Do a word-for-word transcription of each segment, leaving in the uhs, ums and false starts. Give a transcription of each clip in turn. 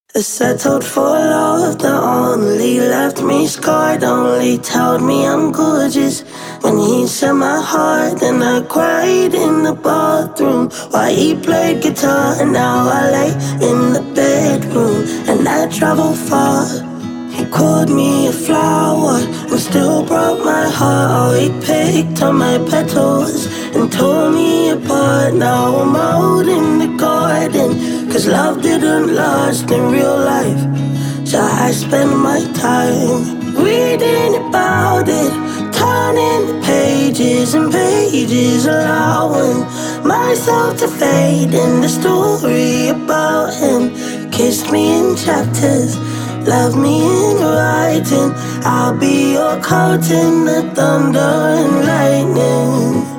I settled for love that only left me scarred. Only told me I'm gorgeous when he said my heart. Then I cried in the bathroom while he played guitar. And now I lay in the bedroom and I travel far. He called me a flower and still broke my heart. Oh, he picked on my petals and tore me apart. Now I'm out in the garden, cause love didn't last in real life. So I spend my time reading about it, turning the pages and pages, allowing myself to fade in the story about him. Kiss me in chapters, love me in writing. I'll be your curtain, the thunder and lightning.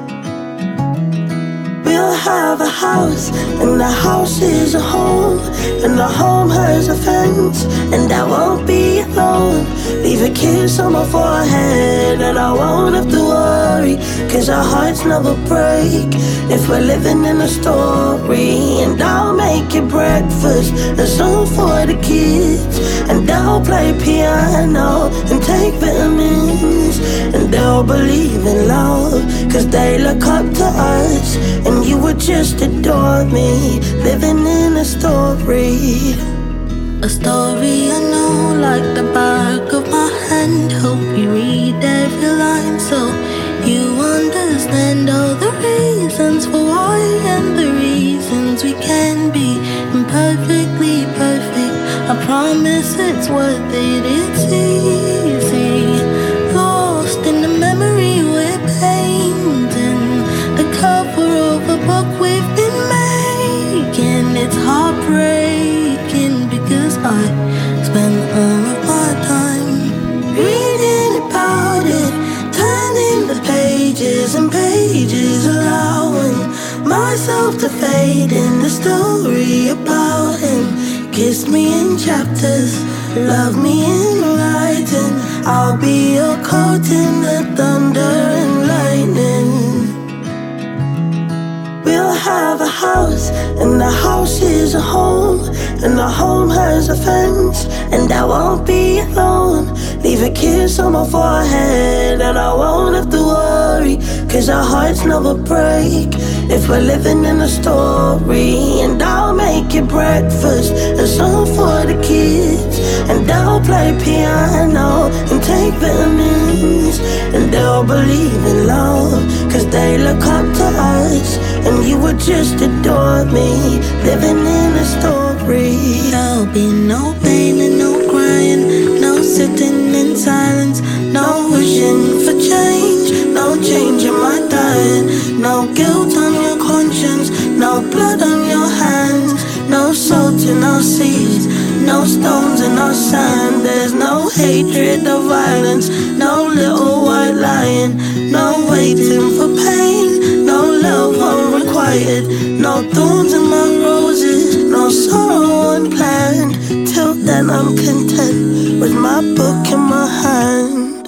We'll have a house, and the house is a home, and the home has a fence, and I won't be alone. Leave a kiss on my forehead, and I won't have to worry, cause our hearts never break if we're living in a story. And I'll make you breakfast and some for the kids, and I'll play piano and take vitamins, and they'll believe in love, cause they look up to us. And you would just adore me, living in a story. A story I know like the back of my hand. Hope you read every line so you understand all the reasons for why and the reasons we can be imperfectly perfect. I promise it's worth it, it's easy. Lost in the memory we're painting, the cover of a book we've been making. It's heartbreaking because I spend all of my time reading about it, turning the pages and pages, allowing myself to fade in the story about him. Kiss me in chapters, love me in writing. I'll be your curtain, the thunder and lightning. We'll have a house, and the house is a home, and the home has a fence, and I won't be alone. Leave a kiss on my forehead, and I won't have to worry, cause our hearts never break if we're living in a story. And I'll make you breakfast and some for the kids, and I'll play piano and take vitamins, and they'll believe in love, cause they look up to us. And you would just adore me, living in a story. There'll be no pain and no crying, no sitting in silence, no wishing for change, no change in my dying, no guilt on your conscience, no blood on your hands, no salt in our seas, no stones in our sand. There's no hatred or violence, no little white lion, no waiting for pain, no love unrequited, no thorns in my roses, no sorrow unplanned. Till then I'm content with my book in my hand.